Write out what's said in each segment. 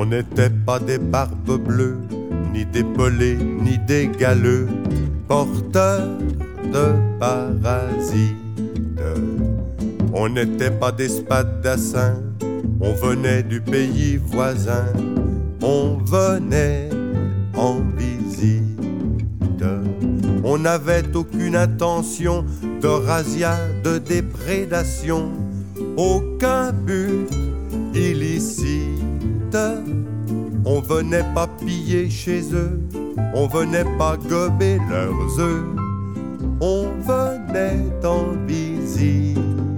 On n'était pas des barbes bleues, ni des pelés, ni des galeux, porteurs de parasites. On n'était pas des spadassins, on venait du pays voisin, on venait en visite. On n'avait aucune intention de razzia, de déprédation, aucun but illicite. On venait pas piller chez eux, on venait pas gober leurs œufs, on venait en visite.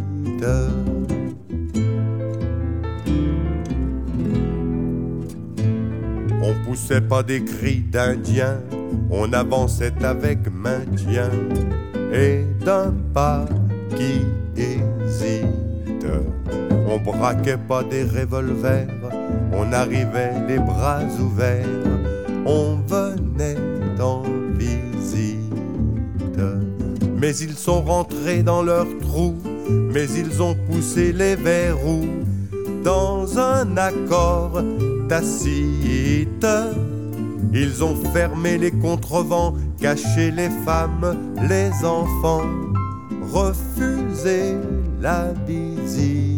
On poussait pas des cris d'indiens, on avançait avec maintien et d'un pas qui hésite. On braquait pas des revolvers, on arrivait les bras ouverts, on venait en visite. Mais ils sont rentrés dans leur trou, mais ils ont poussé les verrous dans un accord tacite. Ils ont fermé les contrevents, caché les femmes, les enfants, refusé la visite.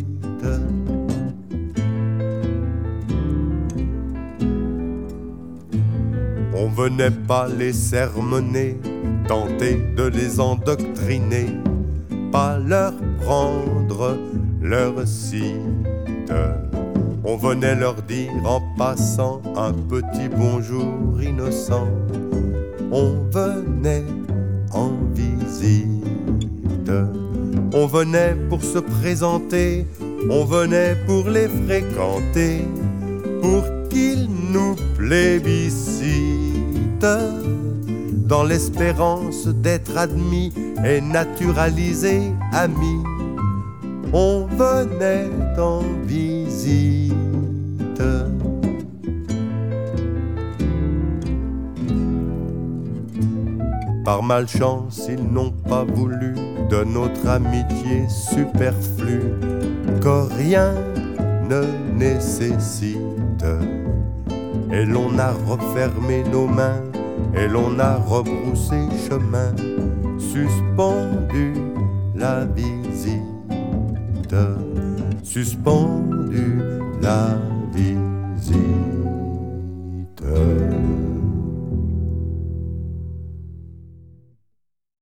On venait pas les sermonner, tenter de les endoctriner, pas leur prendre leur site. On venait leur dire en passant un petit bonjour innocent. On venait en visite. On venait pour se présenter, on venait pour les fréquenter, pour qu'ils nous plébiscitent, dans l'espérance d'être admis et naturalisés amis. On venait en visite. Par malchance, ils n'ont pas voulu de notre amitié superflue, que rien ne nécessite. Et l'on a refermé nos mains, et l'on a rebroussé chemin, suspendu la visite, suspendu la